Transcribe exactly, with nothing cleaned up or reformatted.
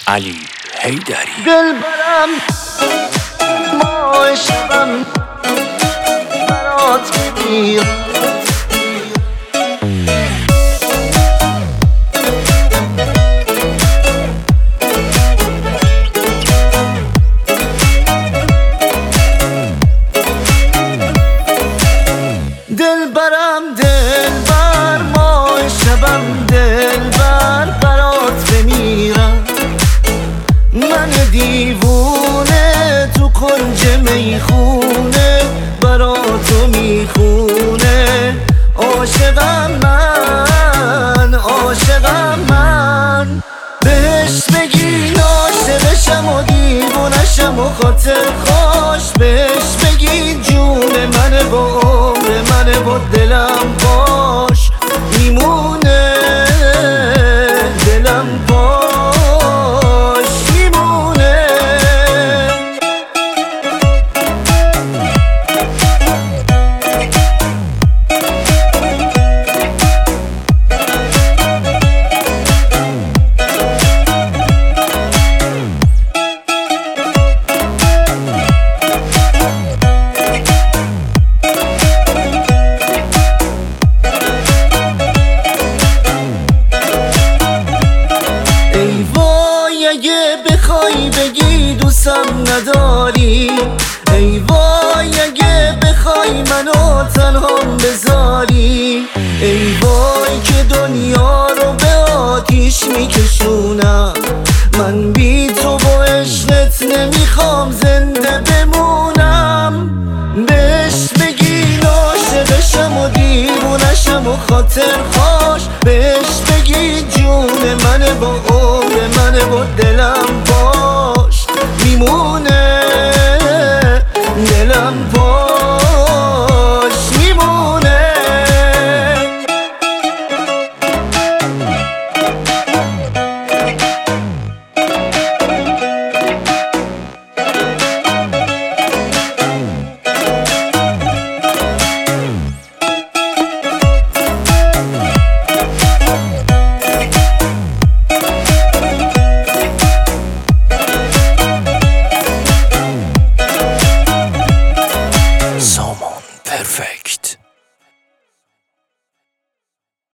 علی حیدری. دل برم ما شبم برات میگیرم، دل برم دل بر ما شبم دل بر برات بمیرم، من دیوونه تو کنج میخونه براتو میخونه، عاشقم من عاشقم من، بهش بگین عاشقشم و دیوونشم و خاطر خوش، بهش بگین جون منه و عمر منه و دلم باش میمونه، دلم باش میمونه. اگه بخوای بگی دوستم نداری، ای وای اگه بخوای منو تنهام بذاری، ای وای که دنیا رو به آتیش میکشونم، من بی تو و عشقت نمیخوام زنده بمونم، بهش بگی عاشقشم و دیوونشم و خاطر خوش، بهش بگی جون منه و عمر منه و دلم باش میمون.